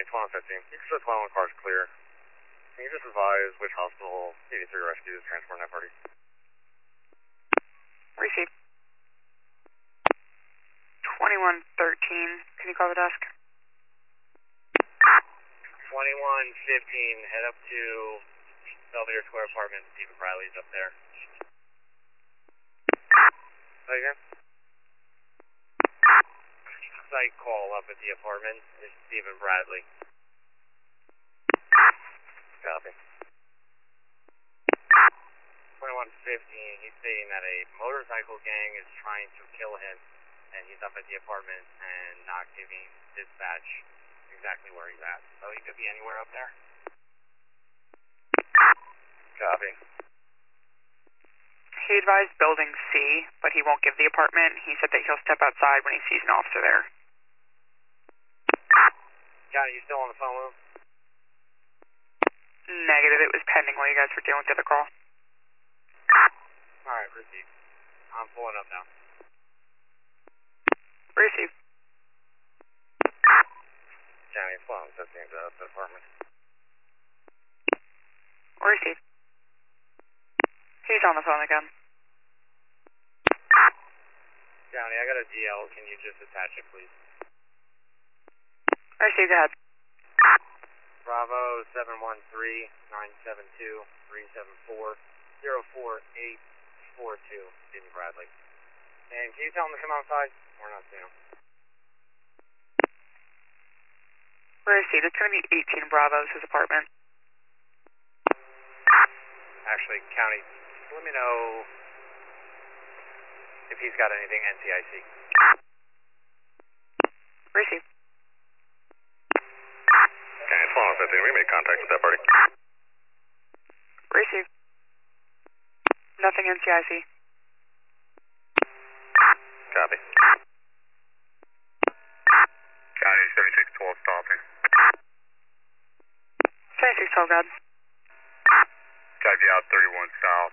County, 1215. You can show 12 cars clear. Can you just advise which hospital 83 Rescue is transporting that party? Received. 2113, can you call the desk? 2115, head up to Belvedere Square Apartment. Stephen Bradley's up there. Say again? Site call up at the apartment is Stephen Bradley. Copy. 2115, he's stating that a motorcycle gang is trying to kill him, and he's up at the apartment and not giving dispatch exactly where he's at. So he could be anywhere up there. Copy. He advised building C, but he won't give the apartment. He said that he'll step outside when he sees an officer there. Johnny, you still on the phone with him? Negative, it was pending while you guys were dealing with the other call. Alright, received. I'm pulling up now. Received. Johnny, it's 1215 to the apartment. Received. He's on the phone again. Johnny, I got a DL. Can you just attach it, please? Received, go ahead. Bravo 713-972-374-04842, Stephen Bradley. And can you tell him to come outside? We're not seeing him. Received, it's going to be 18 Bravo's, his apartment. Actually, County, let me know if he's got anything NCIC. Received. Okay, it's 1215. We made contact with that party. Received. Nothing NCIC. Copy. County 7612 stopping. 7612, God. Type you out 31 south.